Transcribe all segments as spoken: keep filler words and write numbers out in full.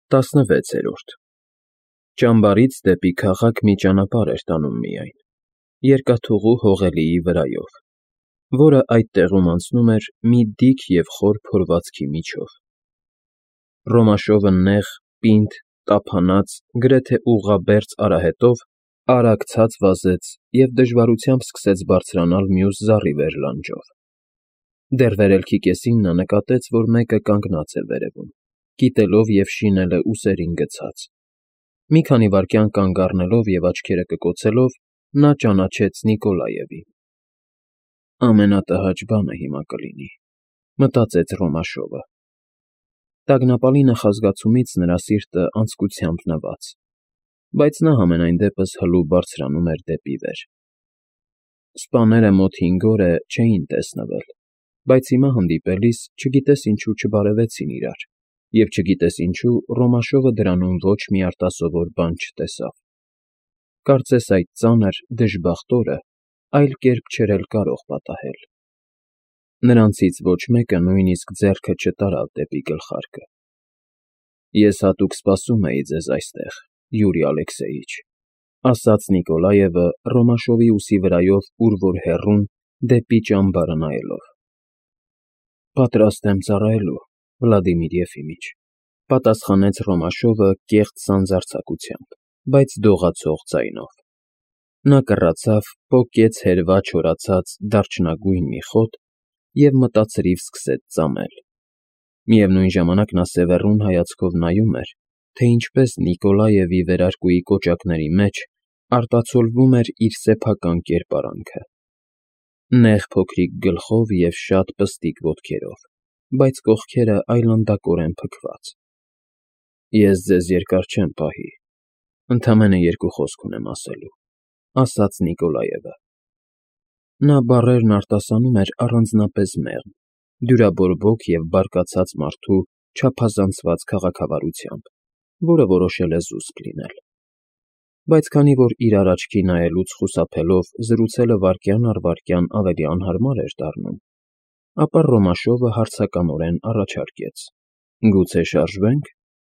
տասնվեցերորդ Ճամբարից դեպի քաղաք մի ճանապարհ էր տանում միայն, երկաթուղու հողելիի վրայով, որը այդ տեղում անցնում էր մի դիք և խոր փորվածքի միջով։ Ռոմաշովը նեղ, պինդ, տափանած, գրեթե ուղղաբերձ արահետով արագ ցած վազեց և դժվարությամբ սկսեց բարձրանալ մյուս զառիվեր լանջով։ Դեռ վերելքի կեսին նա նկատեց, որ մեկը կանգնած է վերևում, կիտելով և շինելը ուսերին գցած։ Մի քանի վայրկյան կանգ առնելով և աչքերը կկոցելով՝ նա ճանաչեց Նիկոլաևին։ «Ամենատհաճ բանը հիմա կլինի», մտածեց Ռոմաշովը։ Տագնապալի նախազգացումից նրա սիրտը անձկությամբ նվաց, բայց նա համենայն դեպս հլու բարձրանում էր դեպի վեր։ Սպաները մոտ հինգ օր է չէին տեսնվել, բայց հիմա հանդիպելիս չգիտես ինչու չբարևեցին իրար, և չգիտես ինչու Ռոմաշովը դրանում ոչ մի արտասովոր բան չտեսավ։ Կարծես այդ ծանր, դժբախտ օրը այլ կերպ չէր էլ կարող պատահել։ Նրանցից ոչ մեկը նույնիսկ ձեռքը չտարավ դեպի գլխարկը։ «Ես հատուկ սպասում էի ձեզ այստեղ, Յուրի Ալեքսեյիչ», ասաց Նիկոլաևը Ռոմաշովի ուսի վրայով ուր֊որ հեռուն, դեպի ճամբարը նայելով։ «Պատրաստ եմ ծառայելու, Վլադիմիր Եֆիմիչ», պատասխանեց Ռոմաշովը կեղծ սանձարձակությամբ, բայց դողացող ձայնով։ Նա կռացավ, պոկեց հերվա չորացած դարչնագույն մի խոտ և մտածրիվ սկսեց ծամել։ Միևնույն ժամանակ նա սևեռուն հայացքով նայում էր, թե ինչպես Նիկոլաևի վերարկուի կոճակների մեջ արտացոլվում էր իր սեփական կերպարանքը։ Նեղ փոքրիկ գլխով և շատ պստիկ ոտքերով, բայց կողքերը այլանդակորեն փքված։ «Ես ձեզ երկար չեմ պահի, ընդամենը երկու խոսք ունեմ ասելու», ասաց Նիկոլաևը։ Նա բառերն արտասանում էր առանձնապես մեղմ, դյուրաբորբոք և բարկացած մարդու չափազանցված քաղաքավարությամբ, որը որոշել է զուսպ լինել։ Բայց քանի որ իրար աչքի նայելուց խուսափելով զրուցելը վայրկյան առ վայրկյան ավելի անհարմար էր դառնում, ապա Ռոմաշովը հարցականորեն առաջարկեց. «Գուցե շարժվե՞նք»։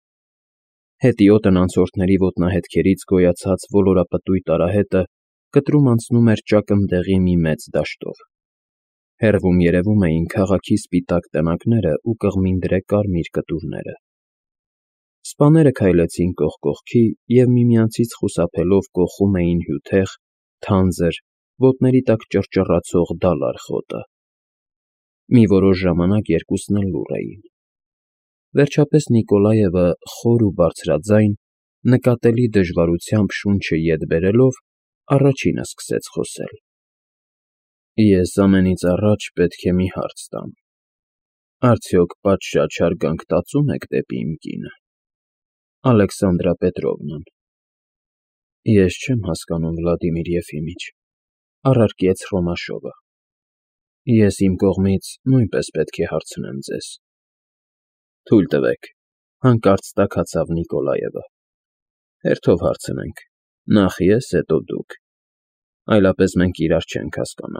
Հետիոտն անցորդների ոտնահետքերից գոյացած ոլորապտույտ արահետը կտրում անցնում էր ճակնդեղի մի մեծ դաշտով։ Հեռվում երևում էին քաղաքի սպիտակ տնակներն ու կղմինդրե կարմիր կտուրները։ Սպաները քայլեցին կողք կողքի և միմյանցից խուսափելով կոխում էին հյութեղ, թանձր, ոտների տակ ճռճռացող դալար խոտը։ Մի որոշ ժամանակ երկուսն էլ լուռ էին։ Վերջապես Նիկոլաևը խոր ու բարձրաձայն, նկատելի դժվարությամբ շունչը ետ բերելով, առաջինը սկսեց խոսել. «Ես ամենից առաջ պետք է մի հարց տամ. արդյոք պատշաճ հարգանք տածո՞ւմ եք դեպի իմ կինը, Ալեքսանդրա Պետրովնան»։ «Ես չեմ հասկանում, Վլադիմիր Եֆիմիչ», առարկեց Ռոմաշովը։ «Ես իմ կողմից նույնպես պետք է հարցնեմ ձեզ»։ «Թույլ տվեք», հանկարծ տաքացավ Նիկոլաևը։ «Հերթով հարցնենք, նախ ես, հետո դուք, այլապես մենք իրար չենք հասկանա։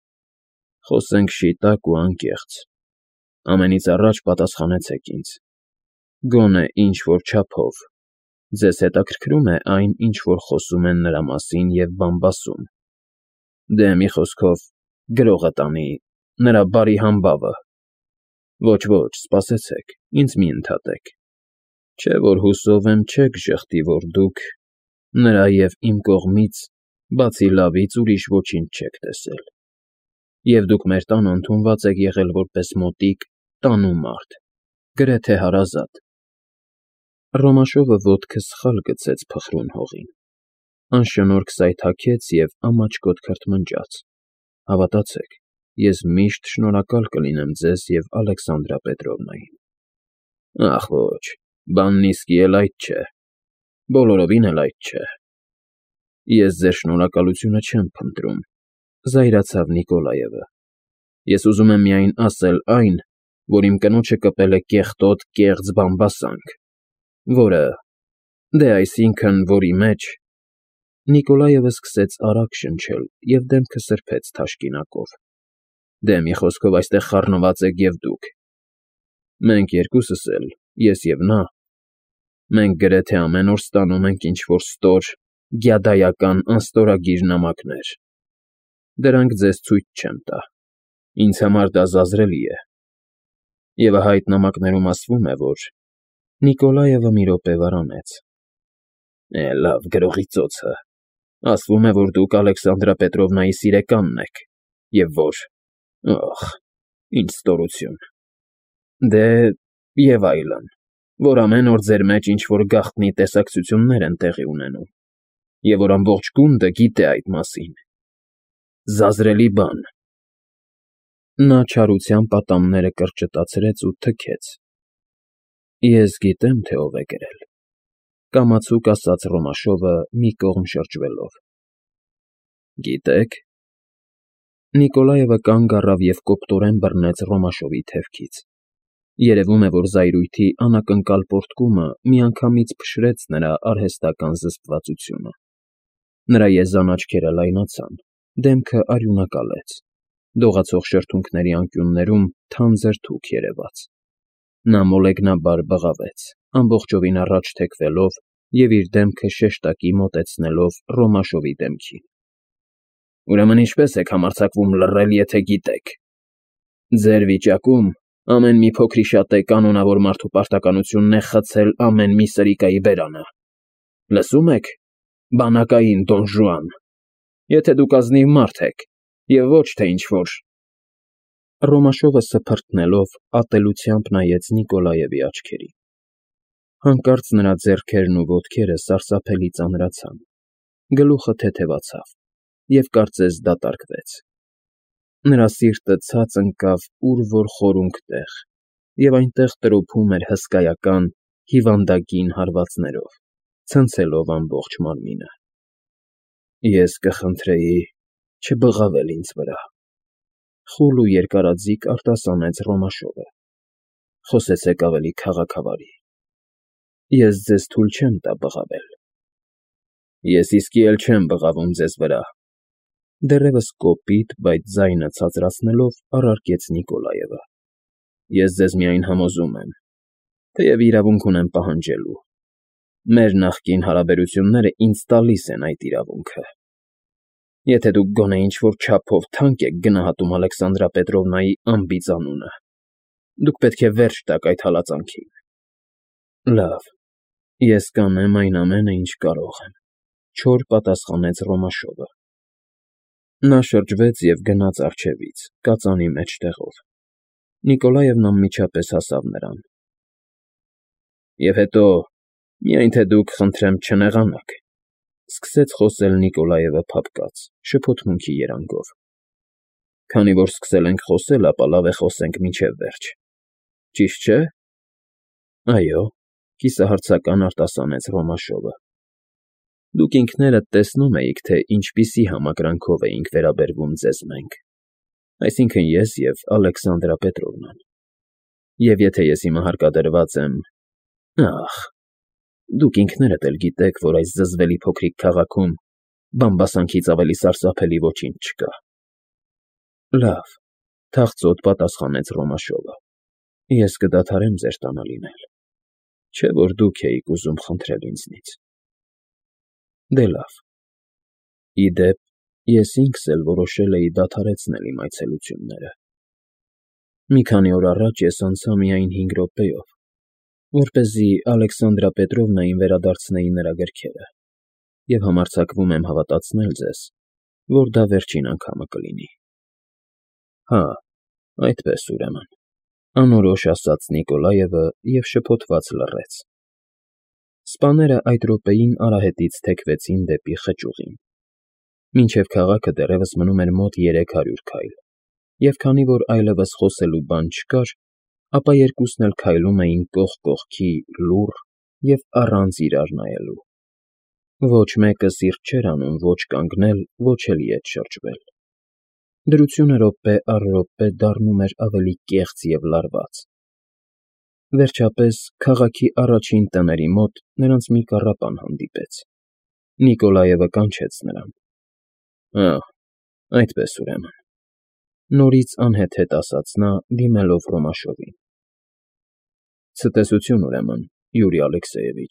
Խոսենք շիտակ ու անկեղծ։ Ամենից առաջ պատասխանեցեք ինձ. գոնե ինչ֊որ չափով ձեզ հետաքրքրու՞մ է այն, ինչ որ խոսում են նրա մասին և բամբասում։ Դե, մի խոսքով, գրողը տանի, նրա բարի համբավը։ Ոչ, ոչ, սպասեցեք, ինձ մի ընդհատեք։ Չէ որ հուսով եմ չեք ժխտի, որ դուք նրա և իմ կողմից, բացի լավից, ուրիշ ոչինչ չեք տեսել, և դուք մեր տանը ընդունված եք եղել որպես մոտիկ, տանու մարդ, գրեթե հարազատ»։ Ռոմաշովը ոտքը սխալ գցեց փխրուն հողին, անշնորհք սայթաքեց և ամաչկոտ քրթմնջաց։ «Հավատացեք, ես միշտ շնորհակալ կլինեմ ձեզ և Ալեքսանդրա Պետրովնային»։ «Ախ, ոչ, բանն իսկի էլ այդ չէ, բոլորովին էլ այդ չէ։ Ես ձեր շնորհակալությունը չեմ փնտրում», զայրացավ Նիկոլաևը։ «Ես ուզում եմ միայն ասել այն, որ իմ կնոջը կպել է կեղտոտ, կեղծ բամբասանք, որը… դե, այսինքն, որի մեջ…» Նիկոլաևը սկսեց արագ շնչել և դեմքը սրբեց թաշկինակով։ «Դե, մի խոսքով, այստեղ խառնված եք և դուք։ Մենք երկուսս էլ, ես և նա, Մենք գրեթե ամեն օր ստանում ենք ինչ-որ ստոր, գյադայական անստորագիր նամակներ։ Դրանք ձեզ ցույց չեմ տա, ինձ համար դա զազրելի է։ Եվ ահա այդ նամակներում ասվում է, որ… Նիկոլաևը մի րոպե վարանեց։ Է, լավ, գրողի ծոցը… Ասվում է, որ դուք Ալեքսանդրա Պետրովնայի սիրեկանն եք, և որ… Օխ, ինչ ստորություն… Դե, և այլն, որ ամեն օր ձեր մեջ ինչ֊որ գաղտնի տեսակցություններ են տեղի ունենում, և որ ամբողջ գունդը գիտե այդ մասին… Զազրելի բան… Նա չարությամբ ատամները կրճտացրեց ու թքեց։ Ես գիտեմ, թե ով է գրել,֊ կամացուկ ասաց Ռոմաշովը մի կողմ շրջվելով։ Գիտե՞ք… Նիկոլաևը կանգ առավ և կոպտորեն բռնեց Ռոմաշովի թևքից։ Երևում է, որ զայրույթի անակնկալ պոռթկումը միանգամից փշրեց նրա արհեստական զսպվածությունը։ Նրա եզան աչքերը լայնացան, դեմքը արյունակալեց, դողացող շրթունքների անկյուններում թանձր թուք երևաց։ Նա մոլեգնաբար բղավեց, ամբողջովին առաջ թեքվելով և իր դեմքը շեշտակի մոտեցնելով Ռոմաշովի դեմքին։ Ուրեմն ինչպե՞ս եք համարձակվում լռել, եթե գիտեք… Ձեր վիճակում ամեն մի փոքրիշատե կանոնավոր մարդու պարտականությունն է խցել ամեն մի սրիկայի բերանը… Լսո՞ւմ եք, բանակային Դոն Ժուան… Եթե դուք ազնիվ մարդ եք, և ոչ թե ինչ֊որ… Ռոմաշովը սփռտնելով ատելությամբ նայեց Նիկոլաևի աչքերին։ Հանկարծ նրա ձեռքերն ու ոտքերը սարսափելի ծանրացան, գլուխը թեթևացավ և կարծես դատարկվեց։ Նրա սիրտը ցած ընկավ ուր֊որ խորունգ տեղ, և այնտեղ տրոփում էր հսկայական, հիվանդագին հարվածներով, ցնցելով ամբողջ մարմինը։ Ես կխնդրեի չբղավել ինձ վրա,֊ խուլ ու երկարաձիգ արտասանեց Ռոմաշովը։ Խոսեցեք ավելի քաղաքավարի։ Ես ձեզ թույլ չեմ տա բղավել։ Ես իսկի էլ չեմ բղավում ձեզ վրա,֊ դեռևս կոպիտ, բայց ձայնը ցածրացնելով առարկեց Նիկոլաևը։ Ես ձեզ միայն համոզում եմ, թեև իրավունք ունեմ պահանջելու։ Մեր նախկին հարաբերությունները ինձ տալիս են այդ իրավունքը։ Եթե դուք գոնե ինչ֊որ չափով թանկ եք գնահատում Ալեքսանդրա Պետրովնայի անբիծ անունը, դուք պետք է վերջ տաք այդ հալածանքին։ Լավ, ես կանեմ այն ամենը, ինչ կարող եմ,֊ չոր պատասխանեց Ռոմաշովը։ Նա շրջվեց և գնաց առջևից, կածանի մեջտեղով։ Նիկոլաևն անմիջապես հասավ նրան։ Եվ հետո, միայն թե դուք, խնդրեմ, չնեղանաք,֊ սկսեց խոսել Նիկոլաևը փափկած, շփոթմունքի երանգով։ Քանի որ սկսել ենք խոսել, ապա լավ է խոսենք մինչև վերջ։ Ճիշտ չէ՞… Այո,֊ կիսահարցական արտասանեց Ռոմաշովը։ Դուք ինքներդ տեսնում էիք, թե ինչպիսի համակրանքով էինք վերաբերվում ձեզ մենք, այսինքն՝ ես և Ալեքսանդրա Պետրովնան։ Եվ եթե ես հիմա հարկադրված եմ… Ախ, դուք ինքներդ էլ գիտեք, որ այս զզվելի փոքրիկ քաղաքում բամբասանքից ավելի սարսափելի ոչինչ չկա։ Լավ,֊ թախծոտ պատասխանեց Ռոմաշովը, ես կդադարեմ ձեր տանը լինել, չէ՞ որ դուք էիք ուզում խնդրել ինձնից։ Դե լավ։ Ի դեպ, ես ինքս էլ որոշել էի դադարեցնել իմ այցելությունները։ Մի քանի օր առաջ ես անցա միայն հինգ րոպեով, որպեսզի Ալեքսանդրա Պետրովնային վերադարձնեի նրա գրքերը, և համարձակվում եմ հավատացնել ձեզ, որ դա վերջին անգամը կլինի։ Հա, այդպես, ուրեմն,֊ անորոշ ասաց Նիկոլաևը և շփոթված լռեց։ Սպաները այդ րոպեին արահետից թեքվեցին դեպի խճուղին։ Մինչև քաղաքը դեռևս մնում էր մոտ երեք հարյուր քայլ, և քանի որ այլևս խոսելու բան չկար, ապա երկուսն էլ քայլում էին կողք կողքի լուռ և առանց իրար նայելու։ Ոչ մեկը սիրտ չէր անում ոչ կանգնել, ոչ էլ ետ շրջվել։ Դրությունը րոպե առ րոպե դառնում էր ավելի կեղծ և լարված։ Վերջապես, քաղաքի առաջին տների մոտ նրանց մի կառապան հանդիպեց։ Նիկոլաևը կանչեց նրան։ Ա՜, այդպես, ուրեմն,֊ նորից անհեթեթ ասաց նա, դիմելով Ռոմաշովին։ Ցտեսություն, ուրեմն, Յուրի Ալեքսեևիչ։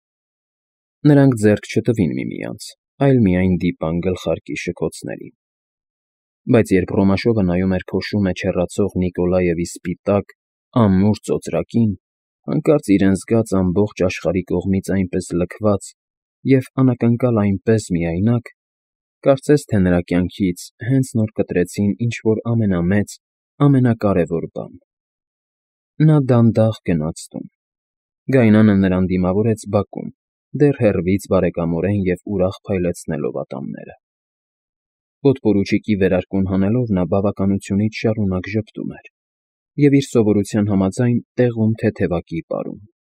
Նրանք ձեռք չտվին միմյանց, այլ միայն դիպան գլխարկի շքոցներին։ Բայց երբ Ռոմաշովը նայում էր փոշու մեջ հեռացող Նիկոլաևի սպիտակ, ամուր ծոծրակին, հանկարծ իրեն զգաց ամբողջ աշխարհի կողմից այնպես լքված և անակնկալ այնպես միայնակ, կարծես թե նրա կյանքից հենց նոր կտրեցին ինչ֊որ ամենամեծ, ամենակարևոր բան։ Նա դանդաղ գնաց տուն։ Գայնանը նրան դիմավորեց բակում, դեռ հեռվից բարեկամորեն և ուրախ փայլեցնելով ատամները։ Պոդպորուչիկի վերարկուն հանելով նա բավականությունից շարունակ ժպտում էր և իր սովորության համաձայն տեղում թեթևակի պարում։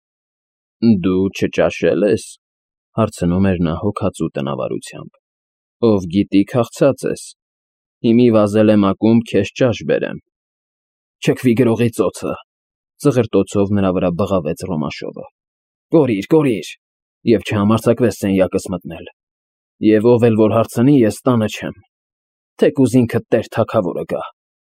֊ Դու չճաշե՞լ ես,֊ հարցնում էր նա հոգածու տնավարությամբ։ ֊ Ով գիտի քաղցած ես, հիմի վազել եմ ակումբ քեզ ճաշ բերեմ։ ֊ Չքվի գրողի ծոցը,֊ ծղրտոցով նրա վրա բղավեց Ռոմաշովը։ ֊ Կորիր, կորիր, և չհամարձակվես սենյակս մտնել, և ով էլ որ հարցնի, ես տանը չեմ, թեկուզ ինքդ տեր թագավորը գա։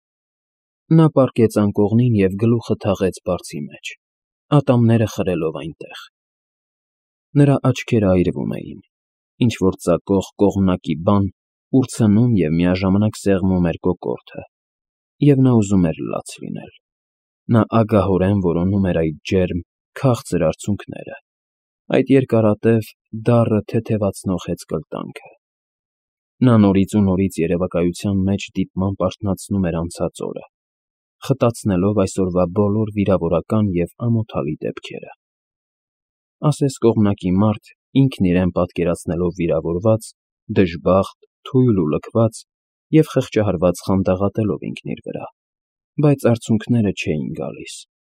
Նա պառկեց անկողնին և գլուխը թաղեց բարձի մեջ, ատամները խրելով այնտեղ։ Նրա աչքերը այրվում էին, ինչ֊որ ծակող կողմնակի բան ուռցնում և միաժամանակ սեղմում էր կոկորդը, և նա ուզում էր լաց լինել։ Նա ագահորեն որոնում էր այդ ջերմ, քաղցր արցունքները, այդ երկարատև, դառը թեթևացնող հեծկլտանքը։ Նա նորից ու նորից երևակայության մեջ դիտմամբ արթնացնում էր անցած օրը, խտացնելով այսօրվա բոլոր վիրավորական և ամոթալի դեպքերը։ Ասես կողմնակի մարդ, ինքն իրեն պատկերացնելով վիրավորված, դժբախտ, թույլ ու լքված և խղճահարված խանդաղատելով ինքն իր վրա, բայց արցունքները չէին գալիս։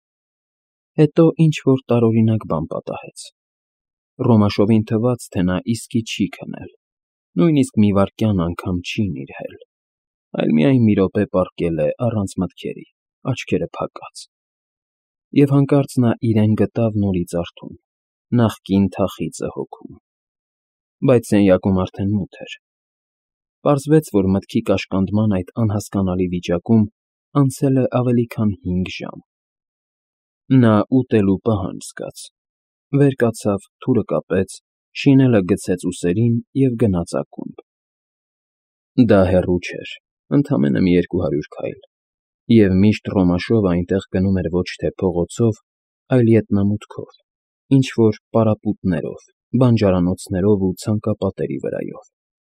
Հետո ինչ֊որ տարօրինակ բան պատահեց։ Ռոմաշովին թվաց, թե նա իսկի չի քնել, նույնիսկ մի վայրկյան անգամ չի նիրհել, այլ միայն մի րոպե պառկել է առանց մտքերի, աչքերը փակած։ Եվ հանկարծ նա իրեն գտավ նորից արթուն, նախկին թախիծը հոգում։ Բայց սենյակում արդեն մութ էր։ Պարզվեց, որ մտքի կաշկանդման այդ անհասկանալի վիճակում անցել է ավելի քան հինգ ժամ։ Նա ուտելու պահանջ զգաց, վեր կացավ, թուրը կապեց, շինելը գցեց ուսերին և գնաց ակումբ։ Դա հեռու չէր, ընդամենը մի երկու հարյուր քայլ, և միշտ Ռոմաշովը այնտեղ գնում էր ոչ թե փողոցով, այլ ետնամուտքով, ինչ֊որ պարապուտներով, բանջարանոցներով ու ցանկապատերի վրայով։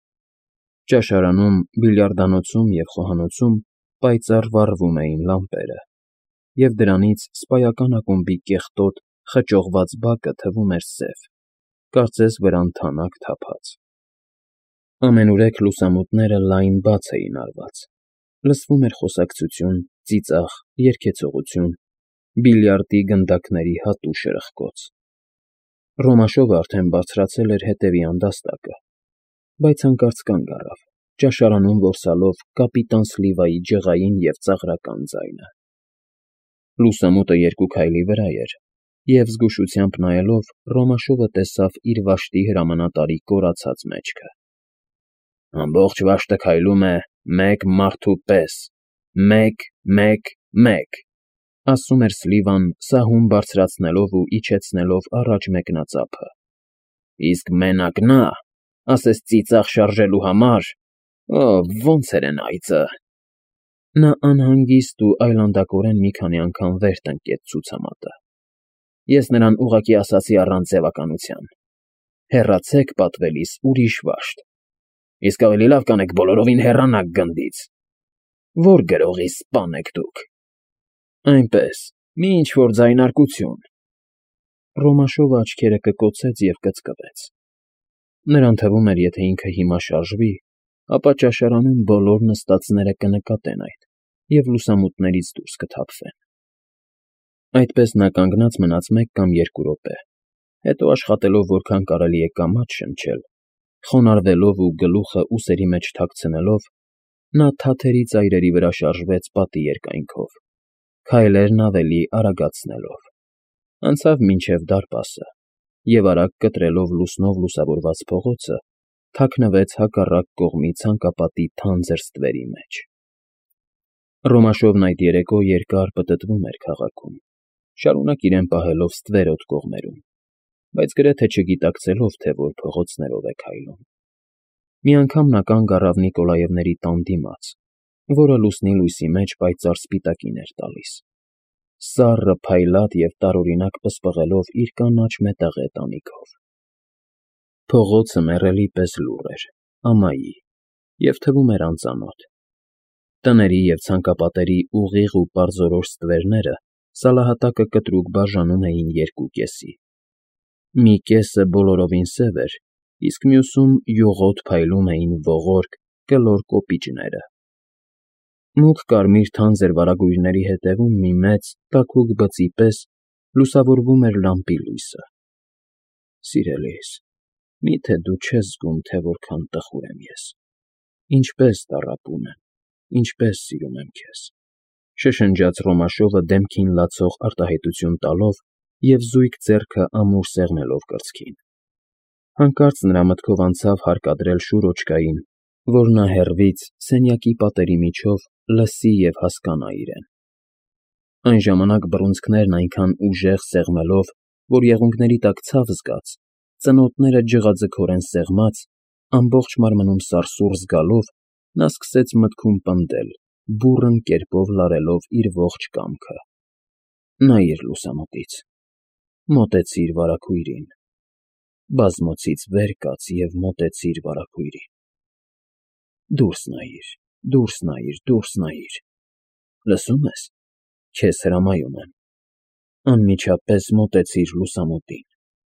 Ճաշարանում, բիլիարդանոցում և խոհանոցում պայծառ վառվում էին լամպերը, և դրանից սպայական ակումբի կեղտոտ, խճողված բակը թվում էր սև, կարծես վրան թանաք թափած։ Ամենուրեք լուսամուտները լայն բաց էին արված, լսվում էր խոսակցություն, ծիծաղ, երգեցողություն, բիլիարդի գնդակների հատու շրխկոց։ Ռոմաշովը արդեն բարձրացել էր հետևի անդաստակը, բայց հանկարծ կանգ առավ, ճաշարանում որսալով կապիտան Սլիվայի ջղային և ծաղրական ձայնը։ Լուսամուտը երկու քայլի վրա էր, և զգուշությամբ նայելով Ռոմաշովը տեսավ իր վաշտի հրամանատարի կորացած մեջքը։ Ամբողջ վաշտը քայլում է մեկ մարդու պես, մեկ, մեկ, մեկ, ասում էր Սլիվան սահուն բարձրացնելով ու իջեցնելով առաջ մեկնածափը։ Իսկ մենակ նա, ասես ծիծաղ շարժելու համար, օ, ոնց էր էն այծը… Նա անհանգիստ ու այլանդակորեն մի քանի անգամ վեր տնկեց ցուցամատը։ Ես նրան ուղղակի ասացի առանց ձևականության. հեռացեք պատվելիս ուրիշ վաշտ, իսկ ավելի լավ կանեք բոլորովին հեռանաք գնդից… Ո՞ր գրողի սպան եք դուք… Այնպես, մի ինչ֊որ ձայնարկություն… Ռոմաշովը աչքերը կկոցեց և կծկվեց։ Նրան թվում էր, եթե ինքը հիմա շարժվի, ապա ճաշարանում բոլոր նստածները կնկատեն այդ և լուսամուտներից դուրս կթափվեն։ Այդպես նա կանգնած մնաց մեկ կամ երկու րոպե, հետո աշխատելով որքան կարելի է կամաց շնչել, խոնարհվելով ու գլուխը ուսերի մեջ թաքցնելով, նա թաթերի ծայրերի վրա շարժվեց պատի երկայնքով, քայլերն ավելի արագացնելով, անցավ մինչև դարպասը և արագ կտրելով լուսնով լուսավորված փողոցը, թաքնվեց հակառակ կողմի ցանկապատի թանձր ստվերի մեջ։ Ռոմաշովն այդ երեկո երկար պտտվում էր քաղաքում, շարունակ իրեն պահելով ստվերոտ կողմերում, բայց գրեթե չգիտակցելով, թե որ փողոցներով է քայլում։ Մի անգամ նա կանգ առավ Նիկոլաևների տան դիմաց, որը լուսնի լույսի մեջ պայծառ սպիտակին էր տալիս, սառը, փայլատ և տարօրինակ պսպղելով իր կանաչ մետաղե տանիքով։ Փողոցը մեռելի պես լուռ էր, ամայի, և թվում էր անծանոթ։ Տների և ցանկապատերի ուղիղ ու պարզորոշ ստվերները սալահատակը կտրուկ բաժանում էին երկու կեսի։ Մի կեսը բոլորովին սև էր, իսկ մյուսում յուղոտ փայլում էին ողորկ, կլոր կոպիճները։ Մուգ կարմիր թանձր վարագույրների ետևում մի մեծ, տաքուկ բծի պես լուսավորվում էր լամպի լույսը։ Սիրելիս, մի՞թե դու չես զգում, թե որքան տխուր եմ ես, ինչպես տառապում եմ, ինչպես սիրում եմ քեզ, շշնջաց Ռոմաշովը դեմքին լացող արտահայտություն տալով և զույգ ձեռքը ամուր սեղմելով կրծքին։ Հանկարծ նրա մտքով անցավ հարկադրել շուրոճկային, որ նա հեռվից, սենյակի պատերի միջով լսի և հասկանա իրեն։ Այն ժամանակ բռունցքներն այնքան ուժեղ սեղմելով, որ եղունգների տակ ցավ զգաց, ծնոտները ջղաձգորեն սեղմած, ամբողջ մարմնում սարսուռ զգալով, նա սկսեց մտքում պնդել, բուռն կերպով լարելով իր ողջ կամքը. «Նայիր լուսամուտից, մոտեցիր վարագույրին, բազմոցից վեր կաց և մոտեցիր վարագույրին, դուրս նայիր, դուրս նայիր, դուրս նայիր, լսո՞ւմ ես, քեզ հրամայում եմ, անմիջապես մոտեցիր լուսամուտին»։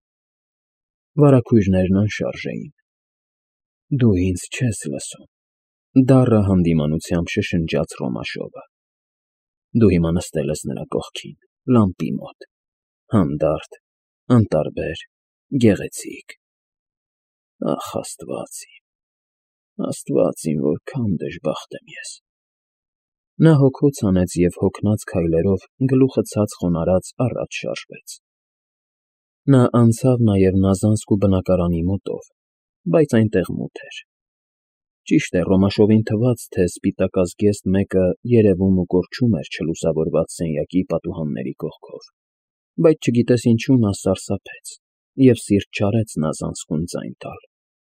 Վարագույրներն անշարժ էին։ «Դու ինձ չես լսում», դառը հանդիմանությամբ շշնջաց Ռոմաշովը։ «Դու հիմա նստել ես նրա կողքին, լամպի մոտ, հանդարտ, անտարբեր, գեղեցիկ… Ախ, Աստված իմ, Աստված իմ, որքան դժբախտ եմ ես»։ Նա հոգոց հանեց և հոգնած քայլերով, գլուխը ցած խոնարհած, առաջ շարժվեց։ Նա անցավ նաև Նազանսկու բնակարանի մոտով, բայց այնտեղ մութ էր։ Ճիշտ է, Ռոմաշովին թվաց, թե սպիտակազգեստ մեկը երևում ու կորչում էր չլուսավորված սենյակի պատուհանների կողքով, բայց չգիտես ինչու նա սարսափեց և սիրտ չարեց Նազանսկուն ձայն տալ։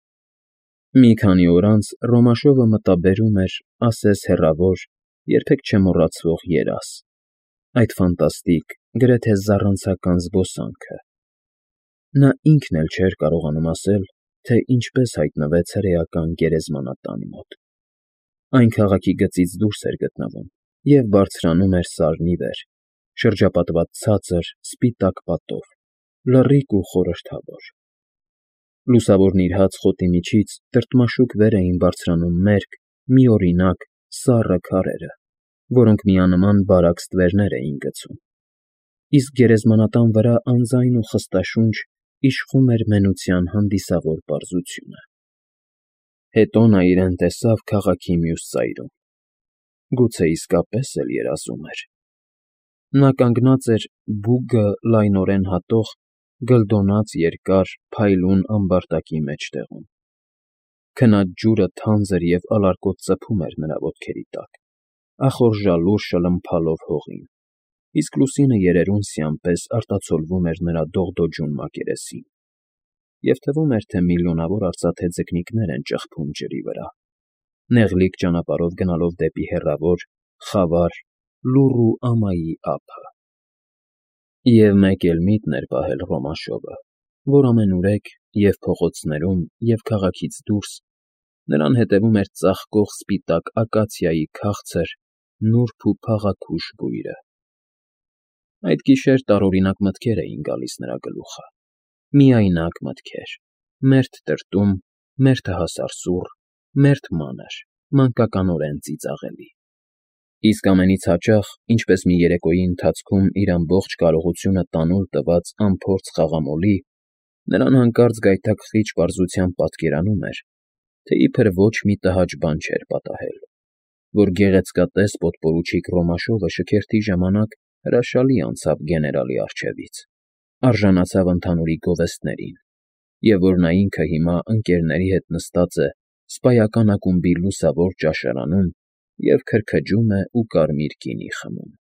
Մի քանի օր անց Ռոմաշովը մտաբերում էր, ասես հեռավոր, երբեք չմոռացվող երազ, այդ ֆանտաստիկ, գրեթե զառանցական զբոսանքը։ Նա ինքն էլ չէր կարողանում ասել, թե ինչպես հայտնվեց հրեական գերեզմանատան մոտ։ Այն քաղաքի գծից դուրս էր գտնվում և բարձրանում էր սարն ի վեր, շրջապատված ցածր, սպիտակ պատով, լռիկ ու խորհրդավոր։ Լուսավորն իր հաց խոտի միջից տրտմաշուկ վեր էին բարձրանում մերկ, միօրինակ, սառը քարերը, որոնք միանման բարակ ստվերներ էին գցում, իսկ գերեզմանատան վրա անձայն ու խստաշունչ իշխում էր մենության հանդիսավոր պարզությունը։ Հետո նա իրեն տեսավ քաղաքի մյուս ծայրում։ Գուցե իսկապես էլ երազում էր։ Նա կանգնած էր բուգը լայնորեն հատող, գլդոնած երկար, փայլուն ամբարտակի մեջտեղում։ Քնած ջուրը թանձր և ալարկոտ ծփում էր նրա ոտքերի տակ, ախորժալուր շլմփալով հողին, իսկ լուսինը երերուն սյան պես արտացոլվում էր նրա դողդոջուն մակերեսին, և թվում էր, թե միլիոնավոր արծաթե ձկնիկներ են ճխփում ջրի վրա, նեղլիկ ճանապարհով գնալով դեպի հեռավոր, խավար, լուռ ու ամայի ափը։ Եվ մեկ էլ միտն էր պահել Ռոմաշովը, որ ամենուրեք և՛ փողոցներում, և՛ քաղաքից դուրս նրան հետևում էր ծաղկող սպիտակ ակացիայի քաղցր, նուրբ ու փաղաքուշ բույրը։ Այդ գիշեր տարօրինակ մտքեր էին գալիս նրա գլուխը, միայնակ մտքեր, մերթ տրտում, մերթը հասարսուռ, մերթ մանր, մանկականորեն ծիծաղելի։ Իսկ ամենից հաճախ, ինչպես մի երեկոյի ընթացքում իր ամբողջ կարողությունը տանուլ տված անփորձ խաղամոլի, նրան հանկարծ գայթակղիչ պարզությամբ պատկերանում էր, թե իբր ոչ մի տհաճ բան չէր պատահել, որ գեղեցկատես պոդպորուչիկ Ռոմաշովը շքերթի ժամանակ հրաշալի անցավ գեներալի առջևից, արժանացավ ընդհանուրի գովեստներին, և որ նա ինքը հիմա ընկերների հետ նստած է սպայական ակումբի լուսավոր ճաշարանում և քրքջում է ու կարմիր գինի խմում։